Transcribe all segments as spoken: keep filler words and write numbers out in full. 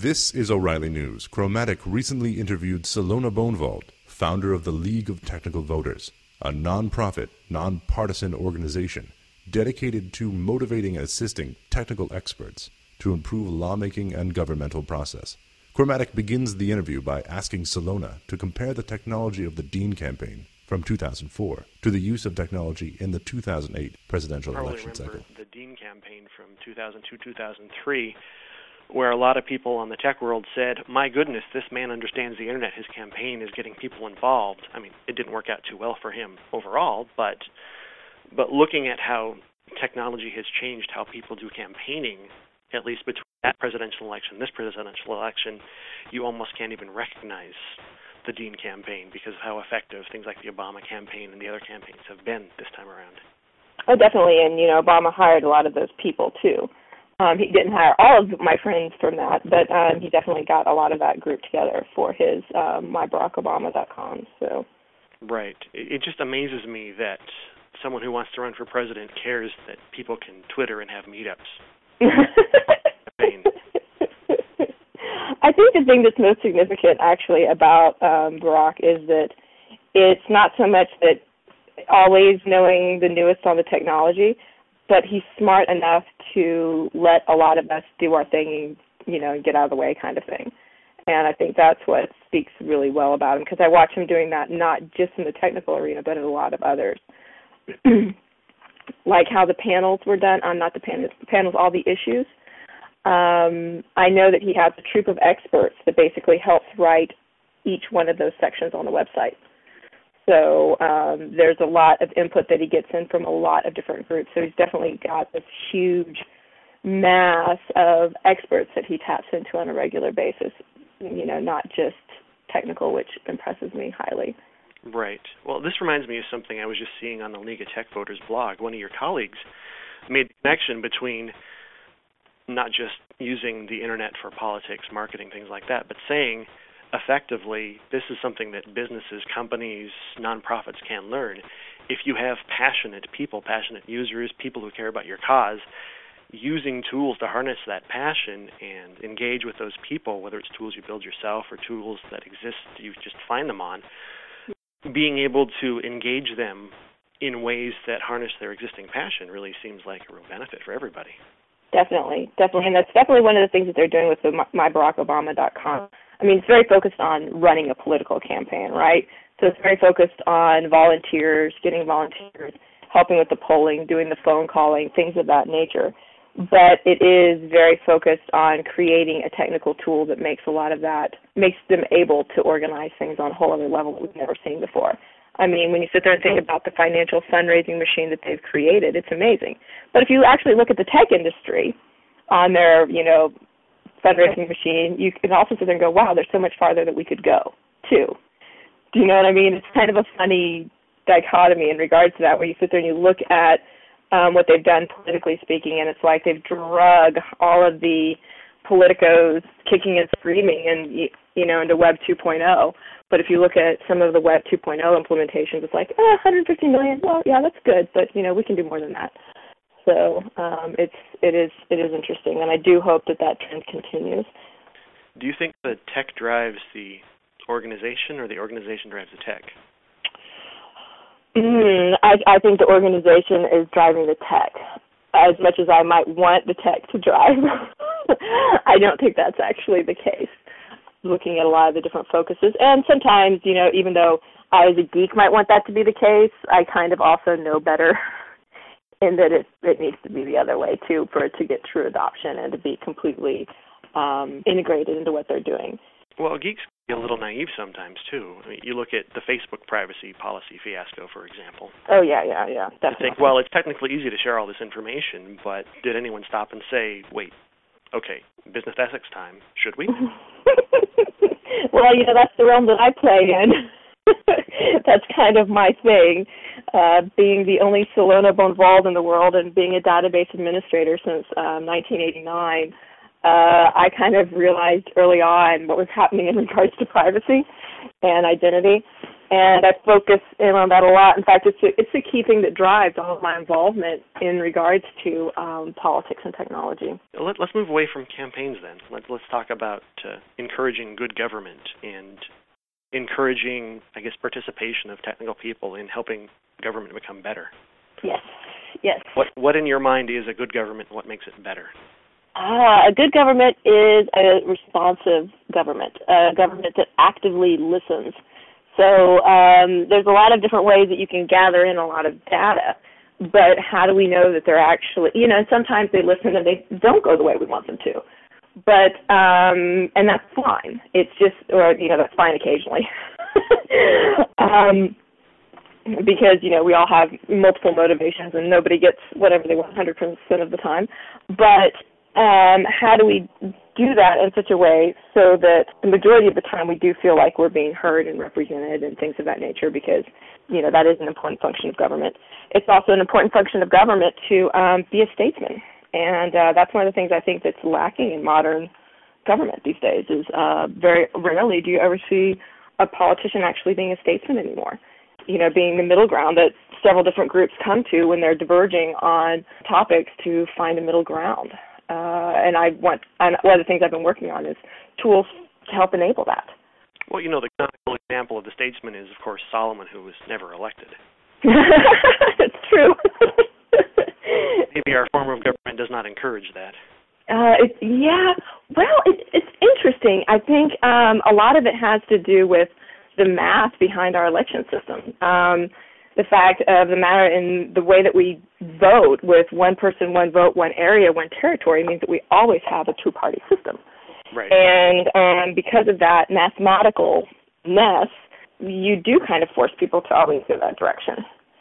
This is O'Reilly News. Chromatic recently interviewed Silona Bonevald, founder of the League of Technical Voters, a non-profit, non-partisan organization dedicated to motivating and assisting technical experts to improve lawmaking and governmental process. Chromatic begins the interview by asking Silona to compare the technology of the Dean campaign from two thousand four to the use of technology in the two thousand eight presidential I election remember cycle. The Dean campaign from two thousand two, two thousand three, where a lot of people on the tech world said, my goodness, this man understands the internet. His campaign is getting people involved. I mean, it didn't work out too well for him overall, but but looking at how technology has changed how people do campaigning, at least between that presidential election, this presidential election, you almost can't even recognize the Dean campaign because of how effective things like the Obama campaign and the other campaigns have been this time around. Oh, definitely, and, you know, Obama hired a lot of those people, too. Um, he didn't hire all of my friends from that, but um, he definitely got a lot of that group together for his um, my barack obama dot com. So. Right. It, it just amazes me that someone who wants to run for president cares that people can Twitter and have meetups. I think the thing that's most significant, actually, about um, Barack is that it's not so much that always knowing the newest on the technology, but he's smart enough to let a lot of us do our thing and, you know, and get out of the way kind of thing. And I think that's what speaks really well about him, because I watch him doing that not just in the technical arena, but in a lot of others. Like how the panels were done, um, not the panels, the panels, all the issues. Um, I know that he has a troop of experts that basically helps write each one of those sections on the website. So um, there's a lot of input that he gets in from a lot of different groups. So he's definitely got this huge mass of experts that he taps into on a regular basis, you know, not just technical, which impresses me highly. Right. Well, this reminds me of something I was just seeing on the League of Tech Voters blog. One of your colleagues made the connection between not just using the internet for politics, marketing, things like that, but saying effectively this is something that businesses, companies, nonprofits can learn. If you have passionate people, passionate users, people who care about your cause, using tools to harness that passion and engage with those people, whether it's tools you build yourself or tools that exist, you just find them on, being able to engage them in ways that harness their existing passion really seems like a real benefit for everybody. Definitely, definitely, and that's definitely one of the things that they're doing with the my barack obama dot com. I mean, it's very focused on running a political campaign, right? So it's very focused on volunteers, getting volunteers, helping with the polling, doing the phone calling, things of that nature. But it is very focused on creating a technical tool that makes a lot of that, makes them able to organize things on a whole other level that we've never seen before. I mean, when you sit there and think about the financial fundraising machine that they've created, it's amazing. But if you actually look at the tech industry on their, you know, fundraising machine, you can also sit there and go, wow, there's so much farther that we could go, too. Do you know what I mean? It's kind of a funny dichotomy in regards to that, where you sit there and you look at um, what they've done politically speaking, and it's like they've drug all of the politicos kicking and screaming and, you know, into Web two point oh. But if you look at some of the Web two point oh implementations, it's like, oh, one hundred fifty million, well, yeah, that's good, but, you know, we can do more than that. So um, it's it is it is interesting, and I do hope that that trend continues. Do you think the tech drives the organization, or the organization drives the tech? Mm, I, I think the organization is driving the tech, as much as I might want the tech to drive. I don't think that's actually the case, looking at a lot of the different focuses. And sometimes, you know, even though I as a geek might want that to be the case, I kind of also know better in that it, it needs to be the other way, too, for it to get true adoption and to be completely um, integrated into what they're doing. Well, geeks can be a little naive sometimes, too. I mean, you look at the Facebook privacy policy fiasco, for example. Oh, yeah, yeah, yeah, definitely. You think, well, it's technically easy to share all this information, but did anyone stop and say, wait, okay, business ethics time, should we? Well, you know, that's the realm that I play in. That's kind of my thing, uh, being the only Silona Bonevald in the world and being a database administrator since um, nineteen eighty-nine. Uh, I kind of realized early on what was happening in regards to privacy and identity. And I focus in on that a lot. In fact, it's a, it's a key thing that drives all of my involvement in regards to um, politics and technology. Let, let's move away from campaigns then. Let, let's talk about uh, encouraging good government and encouraging, I guess, participation of technical people in helping government become better. Yes, yes. What, what in your mind is a good government and what makes it better? Ah, a good government is a responsive government, a government that actively listens. So um, there's a lot of different ways that you can gather in a lot of data, but how do we know that they're actually, you know, sometimes they listen and they don't go the way we want them to. But, um, and that's fine. It's just, or, you know, that's fine occasionally. um, because, you know, we all have multiple motivations and nobody gets whatever they want one hundred percent of the time. But Um, how do we do that in such a way so that the majority of the time we do feel like we're being heard and represented and things of that nature, because, you know, that is an important function of government. It's also an important function of government to um, be a statesman. And uh, that's one of the things I think that's lacking in modern government these days is uh, very rarely do you ever see a politician actually being a statesman anymore. You know, being the middle ground that several different groups come to when they're diverging on topics to find a middle ground. Uh, and I want, and one of the things I've been working on is tools to help enable that. Well, you know, the canonical example of the statesman is, of course, Solomon, who was never elected. That's true. Maybe our form of government does not encourage that. Uh, it, yeah, well, it, it's interesting. I think um, a lot of it has to do with the math behind our election system. Um, the fact of the matter in the way that we vote with one person, one vote, one area, one territory means that we always have a two-party system. Right. And um, because of that mathematical-ness, you do kind of force people to always go that direction.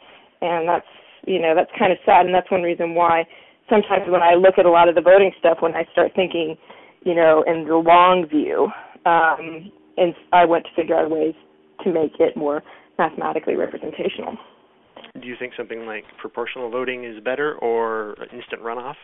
And that's, you know, that's kind of sad, and that's one reason why sometimes when I look at a lot of the voting stuff, when I start thinking, you know, in the long view, um, and I went to figure out ways to make it more mathematically representational. Do you think something like proportional voting is better or instant runoff?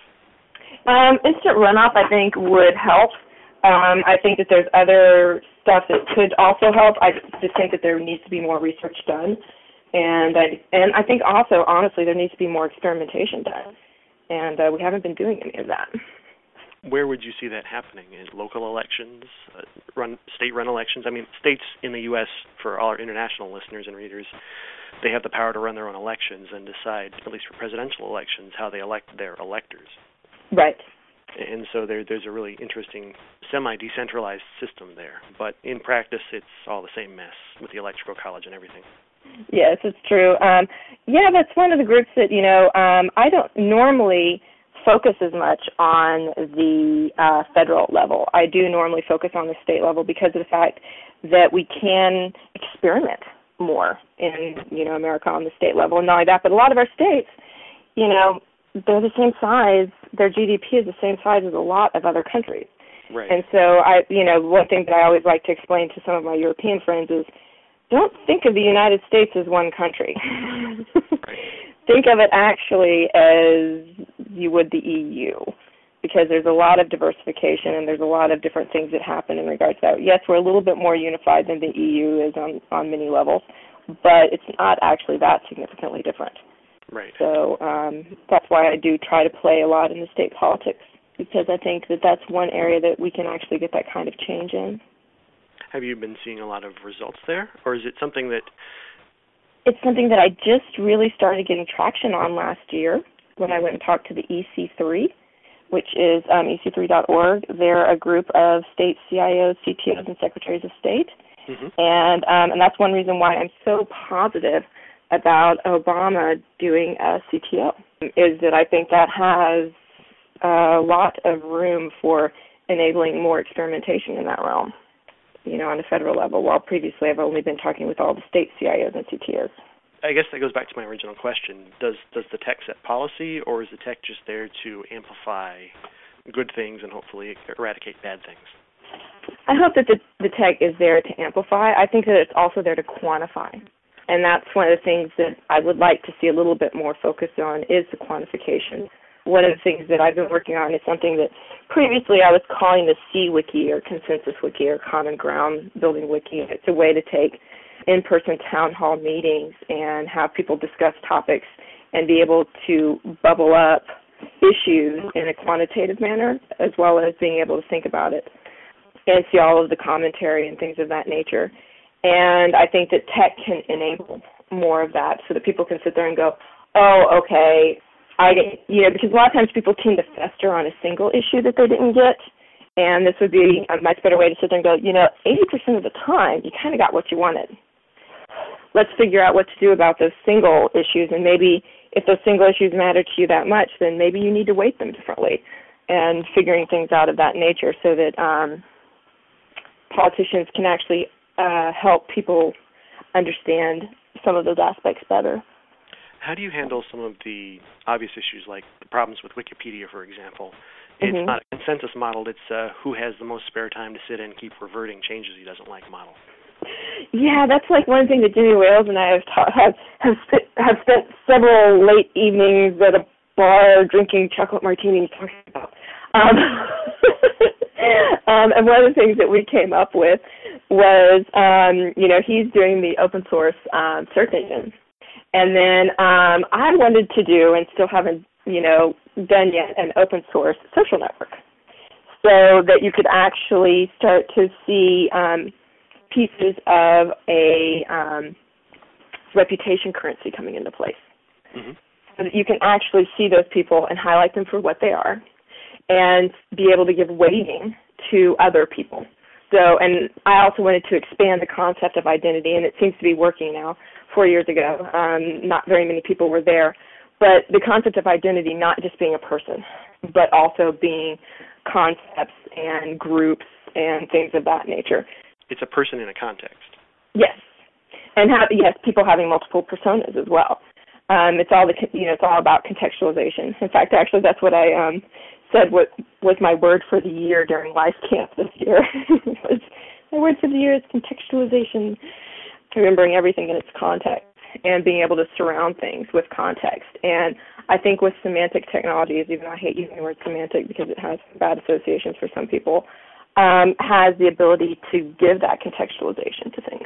Um, instant runoff, I think, would help. Um, I think that there's other stuff that could also help. I just think that there needs to be more research done. And I, and I think also, honestly, there needs to be more experimentation done. And uh, we haven't been doing any of that. Where would you see that happening? In local elections, uh, run state-run elections? I mean, states in the U S, for all our international listeners and readers, they have the power to run their own elections and decide, at least for presidential elections, how they elect their electors. Right. And so there, there's a really interesting semi-decentralized system there. But in practice, it's all the same mess with the electoral college and everything. Yes, it's true. Um, yeah, that's one of the groups that, you know, um, I don't normally focus as much on the uh, federal level. I do normally focus on the state level because of the fact that we can experiment more in, you know, America on the state level. And not only that, but a lot of our states, you know, they're the same size, their G D P is the same size as a lot of other countries. Right. And so, I, you know, one thing that I always like to explain to some of my European friends is don't think of the United States as one country. Right. Think of it actually as you would the E U, because there's a lot of diversification and there's a lot of different things that happen in regards to that. Yes, we're a little bit more unified than the E U is on, on many levels, but it's not actually that significantly different. Right. So um, that's why I do try to play a lot in the state politics, because I think that that's one area that we can actually get that kind of change in. Have you been seeing a lot of results there, or is it something that... It's something that I just really started getting traction on last year when I went and talked to the E C three, which is um, E C three dot org. They're a group of state C I Os, C T Os, and secretaries of state. Mm-hmm. And um, and that's one reason why I'm so positive about Obama doing a C T O, is that I think that has a lot of room for enabling more experimentation in that realm, you know, on the federal level, while previously I've only been talking with all the state C I Os and C T Os. I guess that goes back to my original question. Does does the tech set policy, or is the tech just there to amplify good things and hopefully eradicate bad things? I hope that the, the tech is there to amplify. I think that it's also there to quantify. And that's one of the things that I would like to see a little bit more focus on is the quantification. One of the things that I've been working on is something that previously I was calling the C-Wiki or Consensus Wiki or Common Ground Building Wiki. It's a way to take in-person town hall meetings and have people discuss topics and be able to bubble up issues in a quantitative manner, as well as being able to think about it and see all of the commentary and things of that nature. And I think that tech can enable more of that so that people can sit there and go, oh, okay, I get, you know, because a lot of times people tend to fester on a single issue that they didn't get, and this would be a much better way to sit there and go, you know, eighty percent of the time you kind of got what you wanted. Let's figure out what to do about those single issues, and maybe if those single issues matter to you that much, then maybe you need to weight them differently, and figuring things out of that nature so that um, politicians can actually uh, help people understand some of those aspects better. How do you handle some of the obvious issues like the problems with Wikipedia, for example? It's Mm-hmm. not a consensus model. It's uh, who has the most spare time to sit and keep reverting changes he doesn't like model. Yeah, that's like one thing that Jimmy Wales and I have ta- have have, spent, have spent several late evenings at a bar drinking chocolate martinis talking about. Um, um, and one of the things that we came up with was, um, you know, he's doing the open source um, search engine. And then um, I wanted to do, and still haven't, you know, done yet, an open source social network so that you could actually start to see um, pieces of a um, reputation currency coming into place. Mm-hmm. So that you can actually see those people and highlight them for what they are and be able to give weighting to other people. So, and I also wanted to expand the concept of identity, and it seems to be working now. Four years ago, um, not very many people were there, but the concept of identity not just being a person, but also being concepts and groups and things of that nature. It's a person in a context. Yes, and have, yes, people having multiple personas as well. Um, it's all the you know it's all about contextualization. In fact, actually, that's what I um, said. What was my word for the year during Life Camp this year? was, my word for the year is contextualization. Remembering everything in its context and being able to surround things with context. And I think with semantic technologies, even though I hate using the word semantic because it has bad associations for some people, um, has the ability to give that contextualization to things.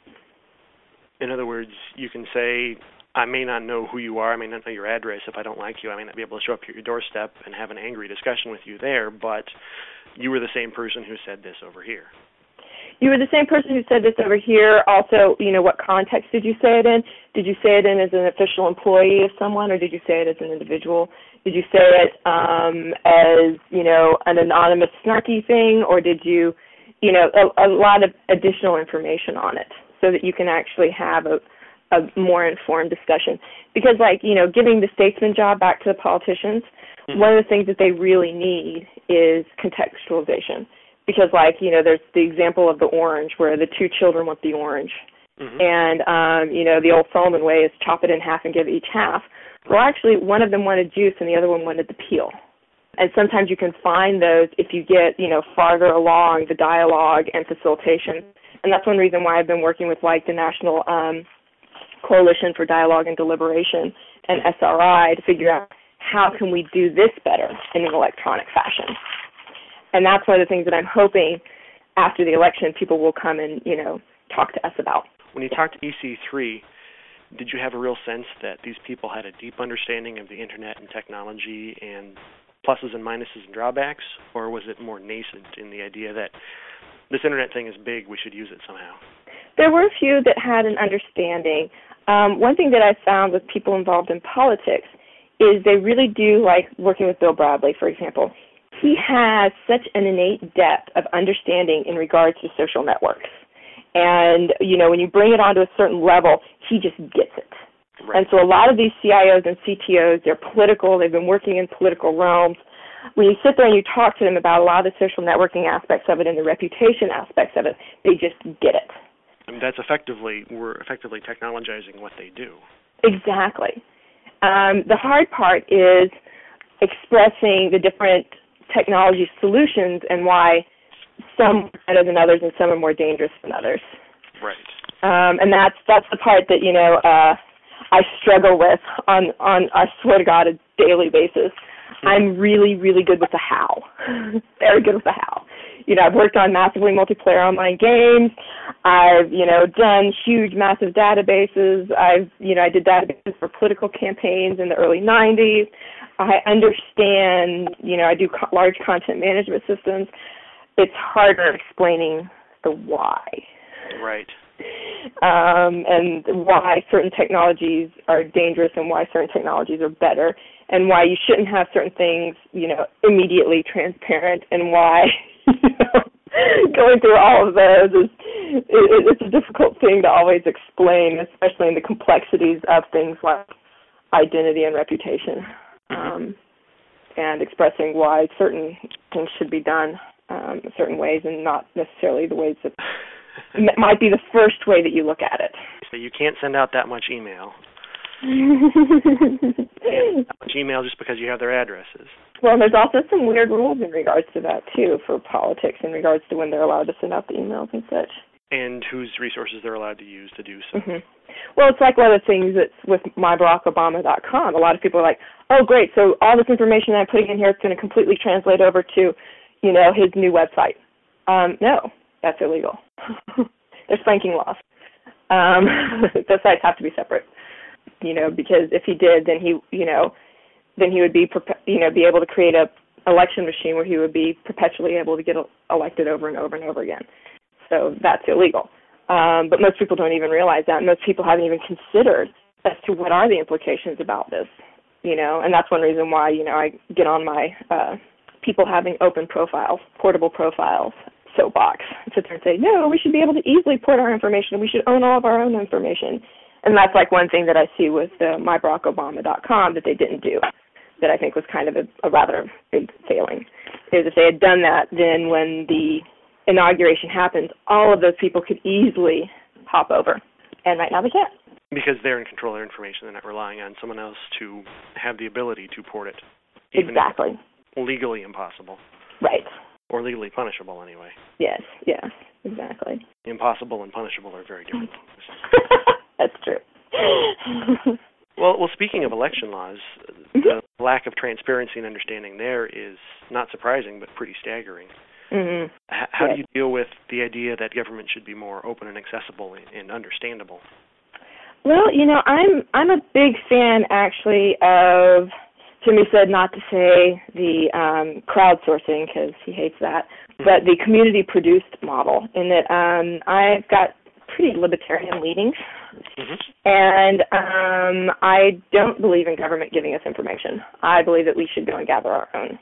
In other words, you can say, I may not know who you are, I may not know your address. If I don't like you, I may not be able to show up at your doorstep and have an angry discussion with you there, but you were the same person who said this over here. You were the same person who said this over here. Also, you know, what context did you say it in? Did you say it in as an official employee of someone, or did you say it as an individual? Did you say it um, as, you know, an anonymous snarky thing, or did you, you know, a, a lot of additional information on it so that you can actually have a, a more informed discussion? Because, like, you know, giving the statesman job back to the politicians, mm-hmm. one of the things that they really need is contextualization. Because, like, you know, there's the example of the orange where the two children want the orange. Mm-hmm. And, um, you know, the old Solomon way is chop it in half and give each half. Well, actually, one of them wanted juice and the other one wanted the peel. And sometimes you can find those if you get, you know, farther along the dialogue and facilitation. And that's one reason why I've been working with, like, the National um, Coalition for Dialogue and Deliberation and S R I to figure out how can we do this better in an electronic fashion. And that's one of the things that I'm hoping after the election people will come and, you know, talk to us about. When you talked to E C three, did you have a real sense that these people had a deep understanding of the Internet and technology and pluses and minuses and drawbacks, or was it more nascent in the idea that this Internet thing is big, we should use it somehow? There were a few that had an understanding. Um, one thing that I found with people involved in politics is they really do like working with Bill Bradley, for example. He has such an innate depth of understanding in regards to social networks. And, you know, when you bring it onto a certain level, he just gets it. Right. And so a lot of these C I Os and C T Os, they're political, they've been working in political realms. When you sit there and you talk to them about a lot of the social networking aspects of it and the reputation aspects of it, they just get it. I mean, that's effectively, we're effectively technologizing what they do. Exactly. Um, the hard part is expressing the different technology solutions and why some are better than others and some are more dangerous than others. Right. Um, and that's that's the part that, you know, uh, I struggle with on, on, I swear to God, a daily basis. Mm-hmm. I'm really, really good with the how. Very good with the how. you know, I've worked on massively multiplayer online games. I've, you know, done huge, massive databases. I've, you know, I did databases for political campaigns in the early nineties. I understand, you know, I do co- large content management systems. It's harder explaining the why. Right. Um, and why certain technologies are dangerous and why certain technologies are better, and why you shouldn't have certain things, you know, immediately transparent, and why, you know, going through all of those is it, it's a difficult thing to always explain, especially in the complexities of things like identity and reputation, um, and expressing why certain things should be done um, certain ways and not necessarily the ways that might be the first way that you look at it. So you can't send out that much email. That much email just because you have their addresses. Well, there's also some weird rules in regards to that, too, for politics in regards to when they're allowed to send out the emails and such. And whose resources they're allowed to use to do so. Mm-hmm. Well, it's like one of the things that's with my barack obama dot com. A lot of people are like, oh, great, so all this information I'm putting in here is going to completely translate over to, you know, his new website. Um, no, that's illegal. There's spanking laws. Um, those sites have to be separate, you know, because if he did, then he, you know, then he would be, you know, be able to create a election machine where he would be perpetually able to get elected over and over and over again. So that's illegal. Um, but most people don't even realize that. Most people haven't even considered as to what are the implications about this, you know, and that's one reason why, you know, I get on my uh, people having open profiles, portable profiles, soapbox, and sit there and say, no, we should be able to easily port our information. We should own all of our own information. And that's like one thing that I see with uh, my barack obama dot com that they didn't do, that I think was kind of a, a rather big failing, is if they had done that, then when the inauguration happens, all of those people could easily hop over. And right now they can't. Because they're in control of their information. They're not relying on someone else to have the ability to port it. Even exactly. If legally impossible. Right. Or legally punishable, anyway. Yes, yes, exactly. Impossible and punishable are very different things. That's true. well, well, speaking of election laws, mm-hmm. the lack of transparency and understanding there is not surprising, but pretty staggering. Mm-hmm. H- how yes. do you deal with the idea that government should be more open and accessible and, and understandable? Well, you know, I'm I'm a big fan, actually, of, Jimmy said not to say the um, crowdsourcing because he hates that, mm-hmm. but the community-produced model, in that um, I've got pretty libertarian leanings, mm-hmm. and um, I don't believe in government giving us information. I believe that we should go and gather our own,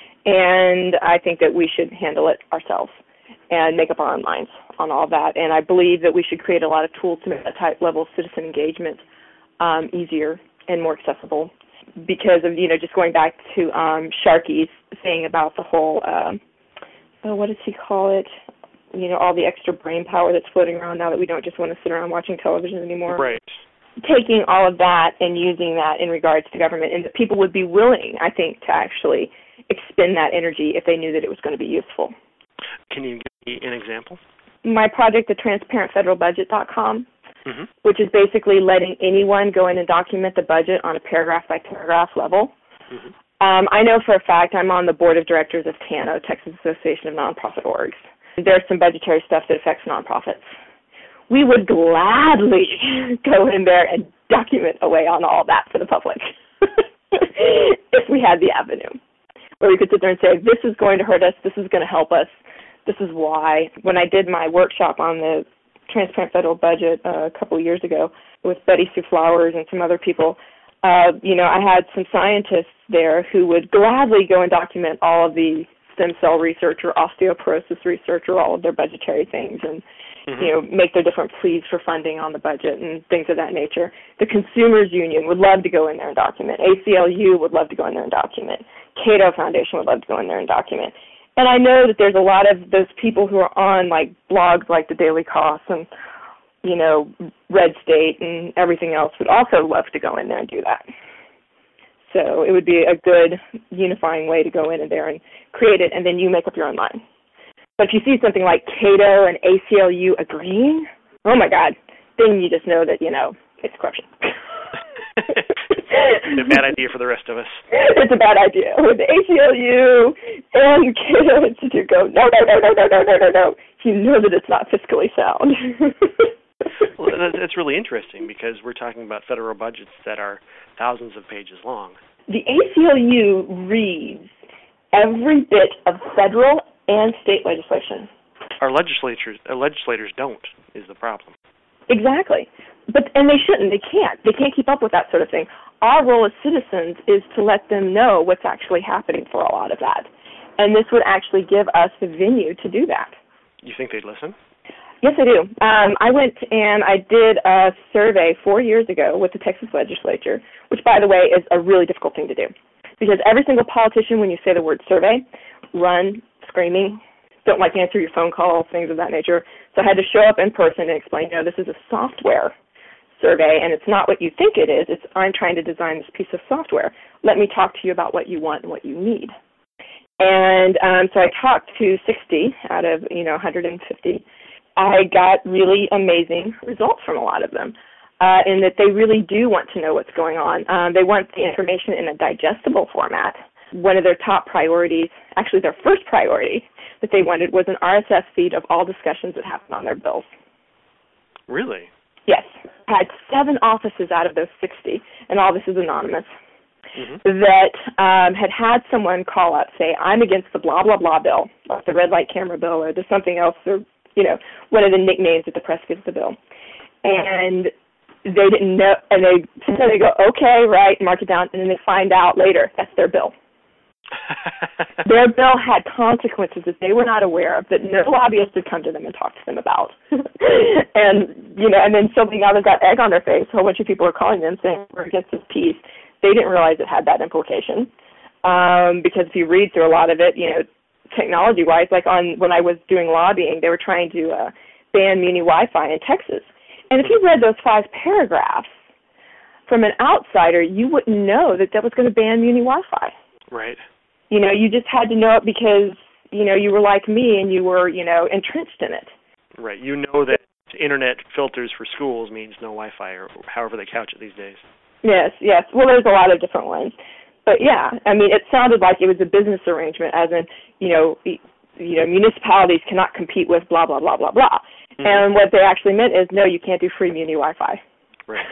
and I think that we should handle it ourselves and make up our own minds on all that, and I believe that we should create a lot of tools to make that type level of citizen engagement um, easier and more accessible. Because of, you know, just going back to um, Sharkey's thing about the whole, um, oh, what does he call it? You know, all the extra brain power that's floating around now that we don't just want to sit around watching television anymore. Right. Taking all of that and using that in regards to government, and that people would be willing, I think, to actually expend that energy if they knew that it was going to be useful. Can you give me an example? My project, the transparent federal budget dot com. Mm-hmm. Which is basically letting anyone go in and document the budget on a paragraph-by-paragraph level. Mm-hmm. Um, I know for a fact I'm on the board of directors of T A N O, Texas Association of Nonprofit Orgs. There's some budgetary stuff that affects nonprofits. We would gladly go in there and document away on all that for the public if we had the avenue. Where we could sit there and say, this is going to hurt us, this is going to help us, this is why. When I did my workshop on the Transparent Federal Budget uh, a couple of years ago with Betty Sue Flowers and some other people, uh, you know, I had some scientists there who would gladly go and document all of the stem cell research or osteoporosis research or all of their budgetary things and, mm-hmm. you know, make their different pleas for funding on the budget and things of that nature. The Consumers Union would love to go in there and document. A C L U would love to go in there and document. Cato Foundation would love to go in there and document. And I know that there's a lot of those people who are on, like, blogs like The Daily Cost and, you know, Red State and everything else would also love to go in there and do that. So it would be a good unifying way to go in there and create it, and then you make up your own line. But if you see something like Cato and A C L U agreeing, oh, my God, then you just know that, you know, it's corruption. a bad idea for the rest of us. It's a bad idea. With the A C L U and kids to go, no, no, no, no, no, no, no, no, no. You know that it's not fiscally sound. Well, that's really interesting because we're talking about federal budgets that are thousands of pages long. The A C L U reads every bit of federal and state legislation. Our legislatures, our legislators don't, is the problem. Exactly. But and they shouldn't. They can't. They can't keep up with that sort of thing. Our role as citizens is to let them know what's actually happening for a lot of that. And this would actually give us the venue to do that. You think they'd listen? Yes, I do. Um, I went and I did a survey four years ago with the Texas legislature, which, by the way, is a really difficult thing to do. Because every single politician, when you say the word survey, run screaming, don't like to answer your phone calls, things of that nature. So I had to show up in person and explain, you know, this is a software survey, and it's not what you think it is. It's I'm trying to design this piece of software. Let me talk to you about what you want and what you need. And um, so I talked to sixty out of, you know, one hundred fifty. I got really amazing results from a lot of them, uh, in that they really do want to know what's going on. Um, they want the information in a digestible format. One of their top priorities, actually their first priority that they wanted, was an R S S feed of all discussions that happened on their bills. Really? Yes. I had seven offices out of those sixty, and all this is anonymous, mm-hmm. that um, had had someone call up, say, I'm against the blah, blah, blah bill, like the red light camera bill, or there's something else, or, you know, one of the nicknames that the press gives the bill. And they didn't know, and they, so they go, okay, right, mark it down, and then they find out later that's their bill. Their bill had consequences that they were not aware of, that no lobbyist had come to them and talked to them about. And, you know, and then suddenly now they've got egg on their face. A whole bunch of people are calling them saying we're against this piece. They didn't realize it had that implication. Um, because if you read through a lot of it, you know, technology-wise, like on when I was doing lobbying, they were trying to uh, ban Muni Wi-Fi in Texas. And if you read those five paragraphs, from an outsider, you wouldn't know that that was going to ban Muni Wi-Fi. Right. You know, you just had to know it because, you know, you were like me and you were, you know, entrenched in it. Right. You know that internet filters for schools means no Wi-Fi, or however they couch it these days. Yes, yes. Well, there's a lot of different ones. But, yeah, I mean, it sounded like it was a business arrangement, as in, you know, you know, municipalities cannot compete with blah, blah, blah, blah, blah. Mm-hmm. And what they actually meant is, no, you can't do free Muni Wi-Fi. Right.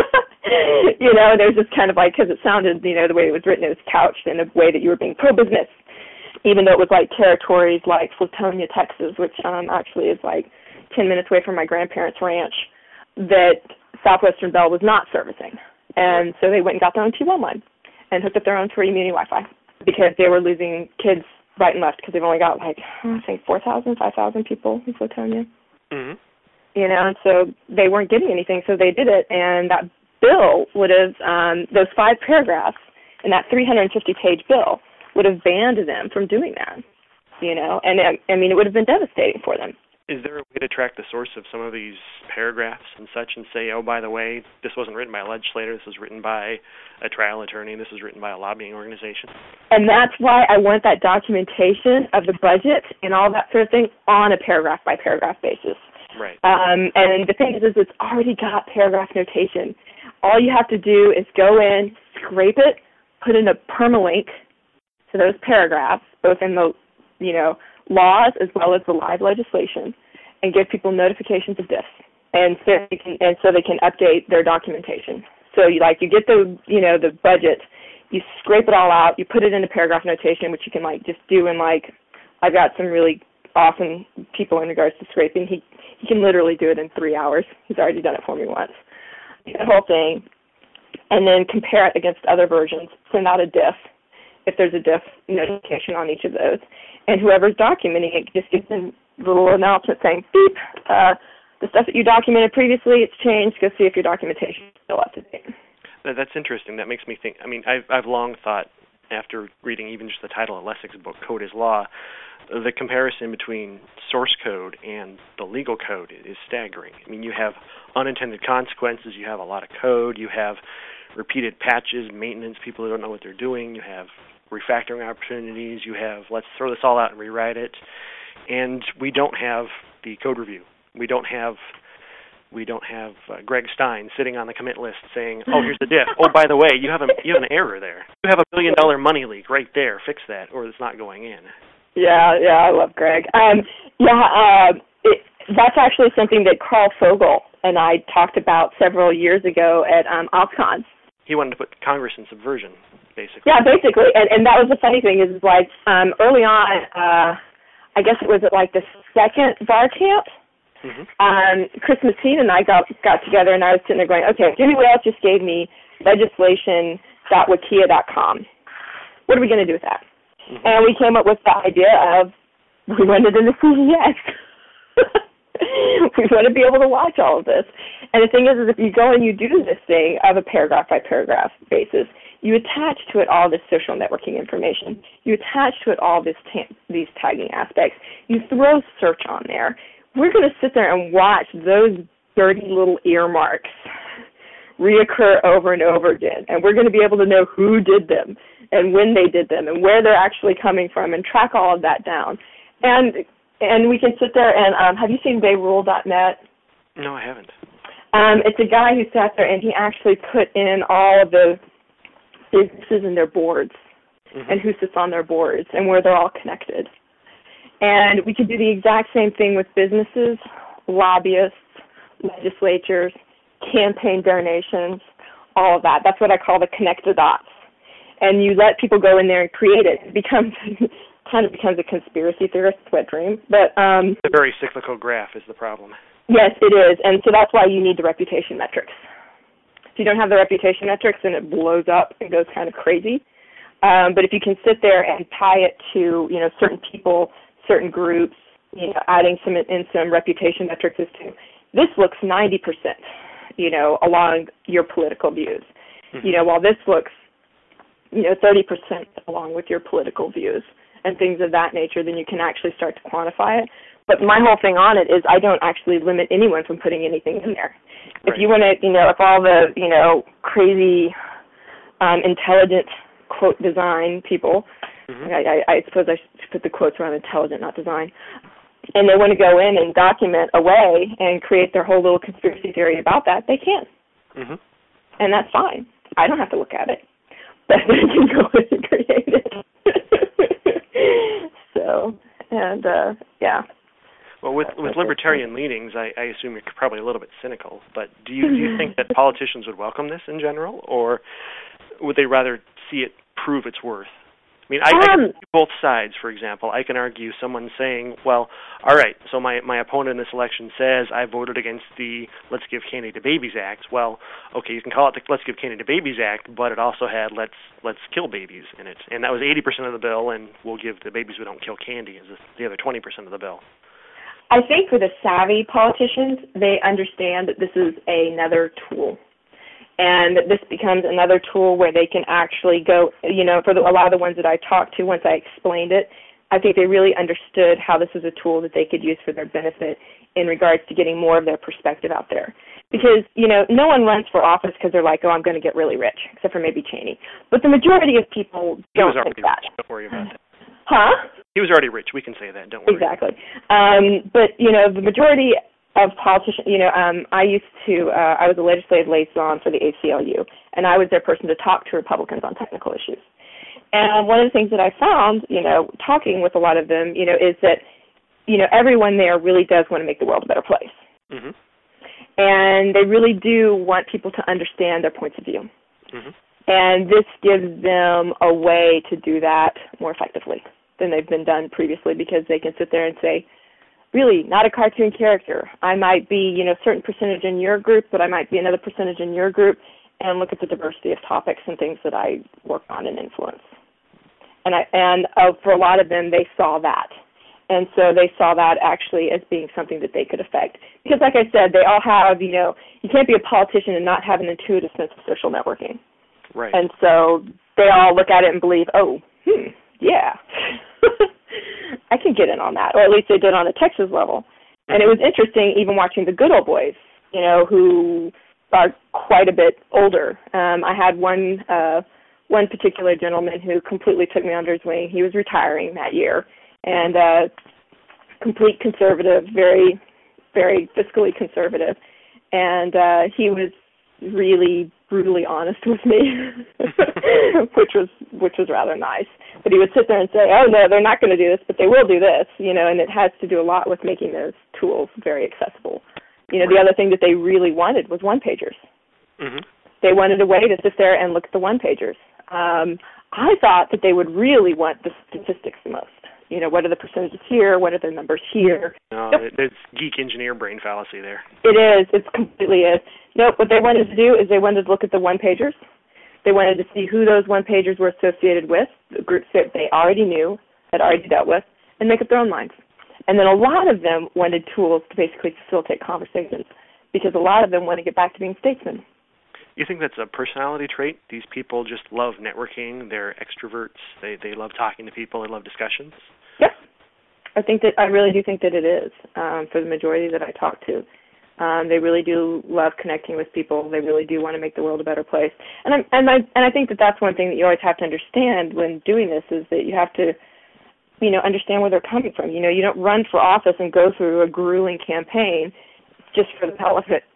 You know, there's just kind of like, because it sounded, you know, the way it was written, it was couched in a way that you were being pro-business, even though it was like territories like Flatonia, Texas, which um, actually is like ten minutes away from my grandparents' ranch, that Southwestern Bell was not servicing. And so they went and got their own T one line and hooked up their own free Muni Wi-Fi because they were losing kids right and left because they've only got like, I think, four thousand, five thousand people in Flatonia. Mm-hmm. You know, and so they weren't getting anything, so they did it, and that bill would have, um, those five paragraphs in that three hundred fifty page bill would have banned them from doing that, you know, and, I mean, it would have been devastating for them. Is there a way to track the source of some of these paragraphs and such and say, oh, by the way, this wasn't written by a legislator, this was written by a trial attorney, this was written by a lobbying organization? And that's why I want that documentation of the budget and all that sort of thing on a paragraph-by-paragraph basis. Right. Um, and the thing is, is it's already got paragraph notation. All you have to do is go in, scrape it, put in a permalink to those paragraphs, both in the, you know, laws as well as the live legislation, and give people notifications of this, and so they can, and so they can update their documentation. So you like you get the, you know, the budget, you scrape it all out, you put it in a paragraph notation, which you can like just do in like, I've got some really awesome people in regards to scraping. He he can literally do it in three hours. He's already done it for me once. The whole thing, and then compare it against other versions. Send out a diff if there's a diff notification on each of those, and whoever's documenting it just gives them a little announcement saying, beep, uh, the stuff that you documented previously, it's changed. Go see if your documentation is still up to date. That's interesting. That makes me think. I mean, I've I've long thought, after reading even just the title of Lessig's book, Code is Law, the comparison between source code and the legal code is staggering. I mean, you have unintended consequences, you have a lot of code, you have repeated patches, maintenance, people who don't know what they're doing, you have refactoring opportunities, you have let's throw this all out and rewrite it, and we don't have the code review. We don't have we don't have uh, Greg Stein sitting on the commit list saying, "Oh, here's the diff. Oh, by the way, you have a you have an error there. You have a billion dollar money leak right there. Fix that, or it's not going in." Yeah, yeah, I love Greg. Um, yeah, uh, it, that's actually something that Carl Fogel and I talked about several years ago at um, OpsCon. He wanted to put Congress in subversion, basically. Yeah, basically, and and that was the funny thing is like um, early on, uh, I guess it was at like the second bar camp. Mm-hmm. Um, Chris Messina and I got got together, and I was sitting there going, okay, Jimmy Wales just gave me legislation dot wikia dot com. What are we going to do with that? Mm-hmm. And we came up with the idea of we wanted in the C E S. We want to be able to watch all of this. And the thing is, is if you go and you do this thing of a paragraph by paragraph basis, you attach to it all this social networking information. You attach to it all this ta- these tagging aspects. You throw search on there. We're going to sit there and watch those dirty little earmarks reoccur over and over again. And we're going to be able to know who did them and when they did them and where they're actually coming from and track all of that down. And and we can sit there and, um, have you seen Bay Rule dot net? No, I haven't. Um, it's a guy who sat there and he actually put in all of the businesses and their boards mm-hmm. and who sits on their boards and where they're all connected. And we could do the exact same thing with businesses, lobbyists, legislatures, campaign donations, all of that. That's what I call the connect the dots. And you let people go in there and create it. It becomes kind of becomes a conspiracy theorist's wet dream. But um, the very cyclical graph is the problem. Yes, it is. And so that's why you need the reputation metrics. If you don't have the reputation metrics, then it blows up and goes kind of crazy. Um, but if you can sit there and tie it to, you know, certain people, certain groups, you know, adding some in some reputation metrics as to this looks ninety percent, you know, along your political views. Mm-hmm. You know, while this looks, you know, thirty percent along with your political views and things of that nature, then you can actually start to quantify it. But my whole thing on it is I don't actually limit anyone from putting anything in there. Right. If you want to, you know, if all the, you know, crazy, um, intelligent, quote, design people, mm-hmm. I, I, I suppose I should put the quotes around intelligent, not design, and they want to go in and document away and create their whole little conspiracy theory about that, they can. Mm-hmm. And that's fine. I don't have to look at it. But they can go in and create it. So, and, uh, yeah. Well, with with libertarian leanings, I, I assume you're probably a little bit cynical, but do you do you think that politicians would welcome this in general, or would they rather see it prove its worth? I mean, I, um, I can see both sides, for example. I can argue someone saying, well, all right, so my, my opponent in this election says I voted against the Let's Give Candy to Babies Act. Well, okay, you can call it the Let's Give Candy to Babies Act, but it also had Let's Let's Kill Babies in it. And that was eighty percent of the bill, and we'll give the babies we don't kill candy as the other twenty percent of the bill. I think for the savvy politicians, they understand that this is another tool. And this becomes another tool where they can actually go, you know, for the, a lot of the ones that I talked to, once I explained it, I think they really understood how this was a tool that they could use for their benefit in regards to getting more of their perspective out there. Because, you know, no one runs for office because they're like, oh, I'm going to get really rich, except for maybe Cheney. But the majority of people don't think that. Rich. Don't worry about that. Huh? He was already rich. We can say that. Don't worry. Exactly. Um, but, you know, the majority of politicians, you know, um, I used to, uh, I was a legislative liaison for the A C L U, and I was their person to talk to Republicans on technical issues. And one of the things that I found, you know, talking with a lot of them, you know, is that, you know, everyone there really does want to make the world a better place. Mm-hmm. And they really do want people to understand their points of view. Mm-hmm. And this gives them a way to do that more effectively than they've been done previously, because they can sit there and say, really, not a cartoon character. I might be, you know, a certain percentage in your group, but I might be another percentage in your group, and look at the diversity of topics and things that I work on and influence. And I and uh, for a lot of them, they saw that. And so they saw that actually as being something that they could affect. Because like I said, they all have, you know, you can't be a politician and not have an intuitive sense of social networking. Right. And so they all look at it and believe, oh, hmm, yeah, I can get in on that. Or at least they did on a Texas level. Mm-hmm. And it was interesting even watching the good old boys, you know, who are quite a bit older. Um, I had one uh, one particular gentleman who completely took me under his wing. He was retiring that year. And uh, complete conservative, very, very fiscally conservative. and uh, he was really brutally honest with me, which was which was rather nice. But he would sit there and say, "Oh no, they're not going to do this, but they will do this," you know, and it has to do a lot with making those tools very accessible. You know, the other thing that they really wanted was one-pagers. Mm-hmm. They wanted a way to sit there and look at the one-pagers. Um, I thought that they would really want the statistics the most. You know, what are the percentages here? What are the numbers here? No, nope. It's geek engineer brain fallacy there. It is. It completely is. Nope, what they wanted to do is they wanted to look at the one-pagers. They wanted to see who those one-pagers were associated with, the groups that they already knew, had already dealt with, and make up their own minds. And then a lot of them wanted tools to basically facilitate conversations because a lot of them want to get back to being statesmen. You think that's a personality trait? These people just love networking. They're extroverts. They they love talking to people. They love discussions. Yes, I think that I really do think that it is um, for the majority that I talk to. Um, they really do love connecting with people. They really do want to make the world a better place. And I and I and I think that that's one thing that you always have to understand when doing this is that you have to, you know, understand where they're coming from. You know, you don't run for office and go through a grueling campaign just for the hell of it.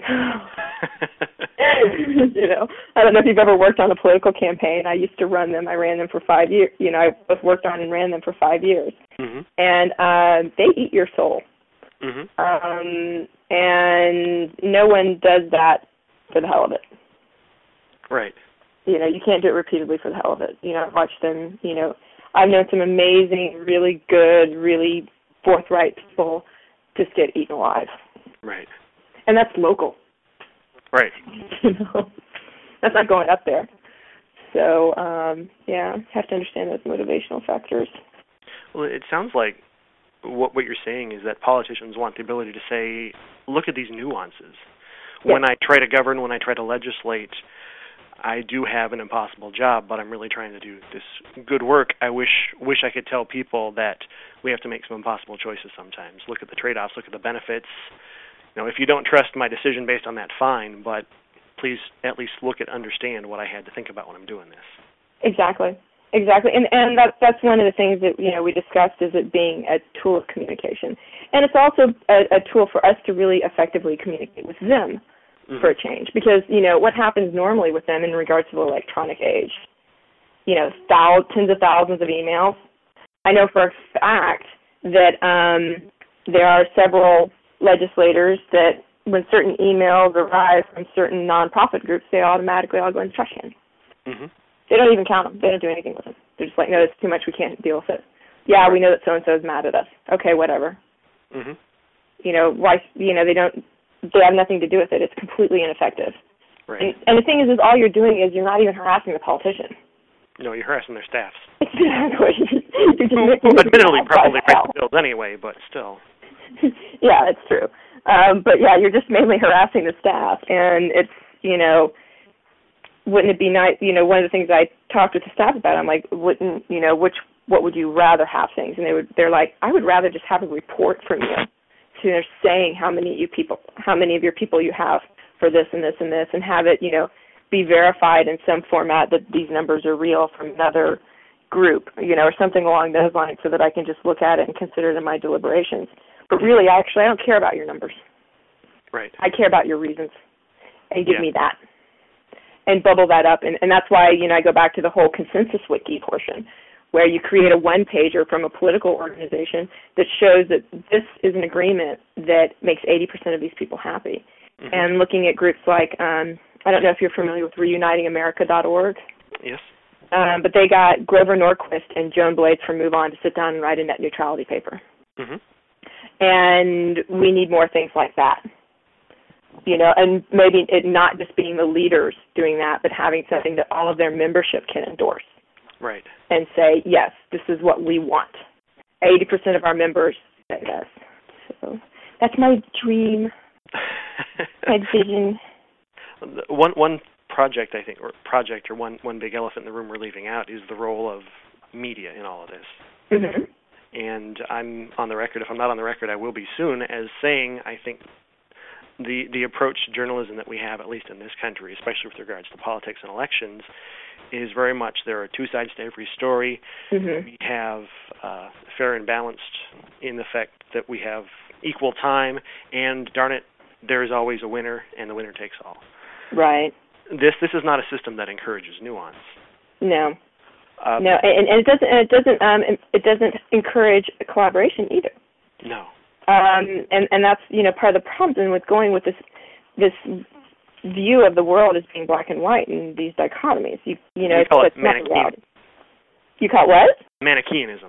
You know, I don't know if you've ever worked on a political campaign. I used to run them. I ran them for five years. You know, I both worked on and ran them for five years. Mm-hmm. And uh, they eat your soul. Mm-hmm. Um, and no one does that for the hell of it. Right. You know, you can't do it repeatedly for the hell of it. You know, I've watched them, you know, I've known some amazing, really good, really forthright people just get eaten alive. Right. And that's local. Right. You know, that's not going up there. So, um, yeah, have to understand those motivational factors. Well, it sounds like what what you're saying is that politicians want the ability to say, look at these nuances. Yes. When I try to govern, when I try to legislate, I do have an impossible job, but I'm really trying to do this good work. I wish wish I could tell people that we have to make some impossible choices sometimes. Look at the trade-offs, look at the benefits. You know, if you don't trust my decision based on that, fine, but please at least look at, understand what I had to think about when I'm doing this. Exactly. Exactly. And and that, that's one of the things that, you know, we discussed is it being a tool of communication. And it's also a, a tool for us to really effectively communicate with them mm-hmm. for a change. Because, you know, what happens normally with them in regards to the electronic age, you know, thousands, tens of thousands of emails. I know for a fact that um, there are several legislators that when certain emails arrive from certain nonprofit groups, they automatically all go in the trash can. Mm-hmm. They don't even count them. They don't do anything with them. They're just like, no, it's too much. We can't deal with it. Yeah, we know that so-and-so is mad at us. Okay, whatever. Mm-hmm. You know, why? You know, they don't. They have nothing to do with it. It's completely ineffective. Right. And, and the thing is, is all you're doing is you're not even harassing the politician. No, you're harassing their staffs. Exactly. You're just Who, who admittedly probably write the bills anyway, but still. Yeah, it's true. Um, but yeah, you're just mainly harassing the staff, and it's, you know, wouldn't it be nice, you know, one of the things I talked with the staff about, I'm like, wouldn't, you know, which, what would you rather have things? And they would, they're like, I would rather just have a report from you. So they're saying how many you people, how many of your people you have for this and this and this, and have it, you know, be verified in some format that these numbers are real from another group, you know, or something along those lines so that I can just look at it and consider it in my deliberations. But really, actually, I don't care about your numbers. Right. I care about your reasons. And give yeah. me that. And bubble that up. And, and that's why, you know, I go back to the whole consensus wiki portion, where you create a one-pager from a political organization that shows that this is an agreement that makes eighty percent of these people happy. Mm-hmm. And looking at groups like, um, I don't know if you're familiar with reuniting america dot org. Yes. Um, but they got Grover Norquist and Joan Blades from Move On to sit down and write a net neutrality paper. Mm-hmm. And we need more things like that. You know, and maybe it not just being the leaders doing that, but having something that all of their membership can endorse. Right. And say, yes, this is what we want. eighty percent of our members say this. So that's my dream, my vision. One one project, I think, or project, or one, one big elephant in the room we're leaving out is the role of media in all of this. Mm-hmm. And I'm on the record, if I'm not on the record, I will be soon, as saying I think the the approach to journalism that we have, at least in this country, especially with regards to politics and elections, is very much there are two sides to every story. Mm-hmm. We have uh, fair and balanced in the fact that we have equal time, and darn it, there is always a winner, and the winner takes all. Right. This this is not a system that encourages nuance. No. Um, no, and, and it doesn't. And it doesn't. Um, it doesn't encourage collaboration either. No. Um, and and that's you know part of the problem with going with this this view of the world as being black and white and these dichotomies. You you know, we call it's it not Manichaeism. reality. You call it what? Manichaeism.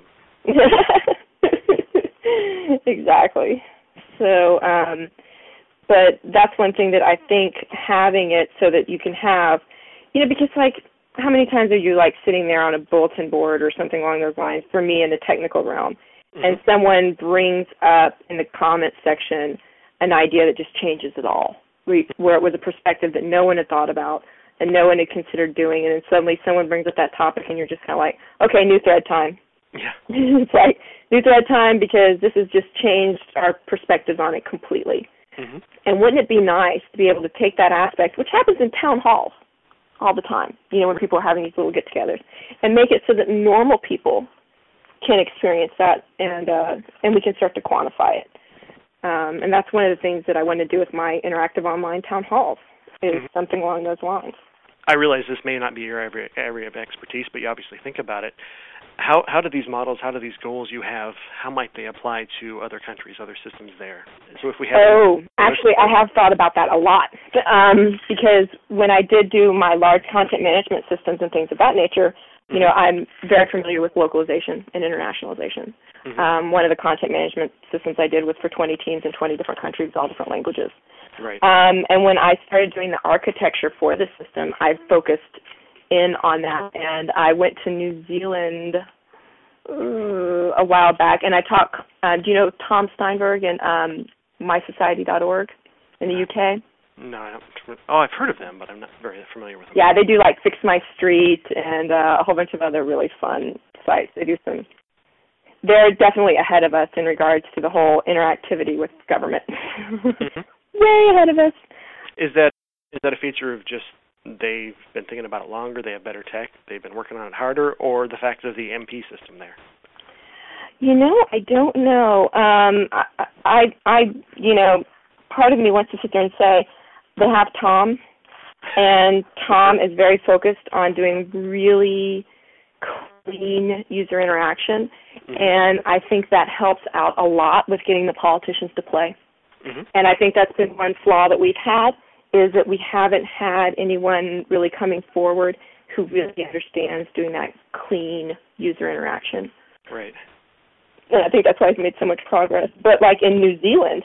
Exactly. So, um, but that's one thing that I think having it so that you can have, you know, because like how many times are you like sitting there on a bulletin board or something along those lines, for me in the technical realm, mm-hmm. and someone brings up in the comments section an idea that just changes it all, where it was a perspective that no one had thought about and no one had considered doing, and then suddenly someone brings up that topic and you're just kind of like, okay, new thread time. Yeah. It's like new thread time because this has just changed our perspectives on it completely. Mm-hmm. And wouldn't it be nice to be able to take that aspect, which happens in town halls all the time, you know, when people are having these little get-togethers, and make it so that normal people can experience that and uh, and we can start to quantify it. Um, and that's one of the things that I want to do with my interactive online town halls is mm-hmm. something along those lines. I realize this may not be your area, area of expertise, but you obviously think about it. How how do these models, how do these goals you have, how might they apply to other countries, other systems there? So if we have oh, actually, I have thought about that a lot um, because when I did do my large content management systems and things of that nature, you know, I'm very familiar with localization and internationalization. Mm-hmm. Um, one of the content management systems I did was for twenty teams in twenty different countries, all different languages. Right. Um, and when I started doing the architecture for the system, I focused in on that, and I went to New Zealand uh, a while back, and I talked, uh, do you know Tom Steinberg and um, my society dot org in the U K? No, I don't. Oh, I've heard of them, but I'm not very familiar with them. Yeah, they do like Fix My Street and uh, a whole bunch of other really fun sites. They do some. They're definitely ahead of us in regards to the whole interactivity with government. Mm-hmm. Way ahead of us. Is that is that a feature of just they've been thinking about it longer, they have better tech, they've been working on it harder, or the fact of the M P system there? You know, I don't know. Um, I, I, I, you know, part of me wants to sit there and say they have Tom, and Tom is very focused on doing really clean user interaction, mm-hmm. and I think that helps out a lot with getting the politicians to play. Mm-hmm. And I think that's been one flaw that we've had, is that we haven't had anyone really coming forward who really understands doing that clean user interaction. Right. And I think that's why I've made so much progress. But like in New Zealand,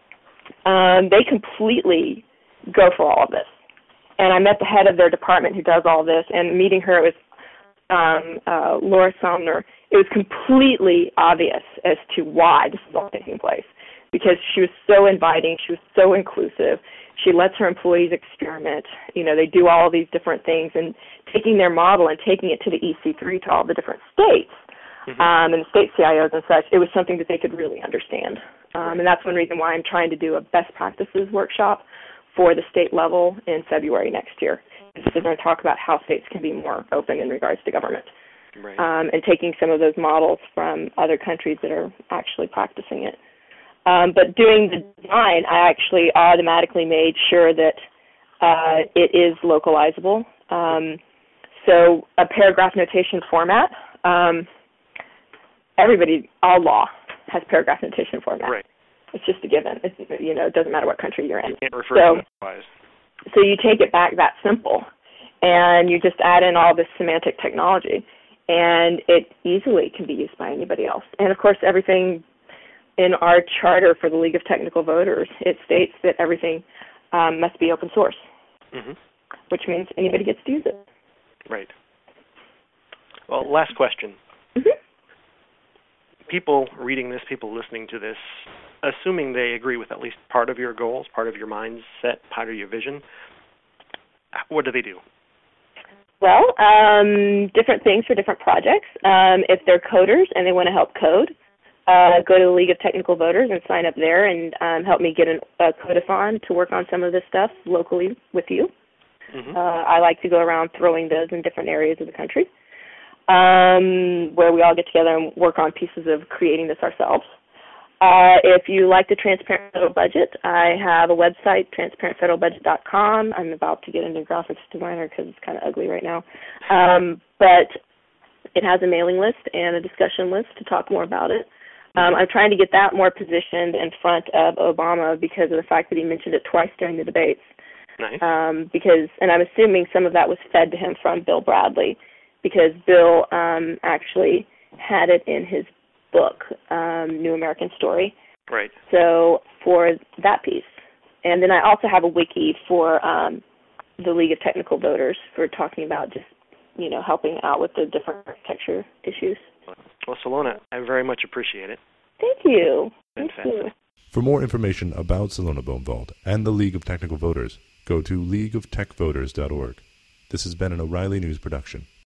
um, they completely go for all of this. And I met the head of their department who does all this, and meeting her, it was um, uh, Laura Somner. It was completely obvious as to why this is all taking place, because she was so inviting, she was so inclusive. She lets her employees experiment. You know, they do all these different things, and taking their model and taking it to the E C three, to all the different states, mm-hmm. um, and the state C I Os and such, it was something that they could really understand. Um, and that's one reason why I'm trying to do a best practices workshop for the state level in February next year. So we're going to talk about how states can be more open in regards to government, right. um, and taking some of those models from other countries that are actually practicing it. Um, but doing the design, I actually automatically made sure that uh, it is localizable. Um, so a paragraph notation format, um, everybody, all law has paragraph notation format. Right. It's just a given. It's, you know, it doesn't matter what country you're in. You can't refer so, to it otherwise. So you take it back that simple, and you just add in all this semantic technology, and it easily can be used by anybody else. And, of course, everything in our charter for the League of Technical Voters, it states that everything um, must be open source, mm-hmm. which means anybody gets to use it. Right. Well, last question. Mm-hmm. People reading this, people listening to this, assuming they agree with at least part of your goals, part of your mindset, part of your vision, what do they do? Well, um, different things for different projects. Um, if they're coders and they want to help code, Uh, go to the League of Technical Voters and sign up there and um, help me get an, a codathon to work on some of this stuff locally with you. Mm-hmm. Uh, I like to go around throwing those in different areas of the country, um, where we all get together and work on pieces of creating this ourselves. Uh, if you like the Transparent Federal Budget, I have a website, transparent federal budget dot com. I'm about to get a new graphics designer because it's kind of ugly right now. Um, but it has a mailing list and a discussion list to talk more about it. Um, I'm trying to get that more positioned in front of Obama because of the fact that he mentioned it twice during the debates. Nice. Um, because, and I'm assuming some of that was fed to him from Bill Bradley, because Bill um, actually had it in his book, um, New American Story. Right. So for that piece. And then I also have a wiki for um, the League of Technical Voters for talking about just, you know, helping out with the different architecture issues. Well, Salona, I very much appreciate it. Thank you. Thank Fantastic. you. For more information about Salona Bohnwald and the League of Technical Voters, go to league of tech voters dot org. This has been an O'Reilly News production.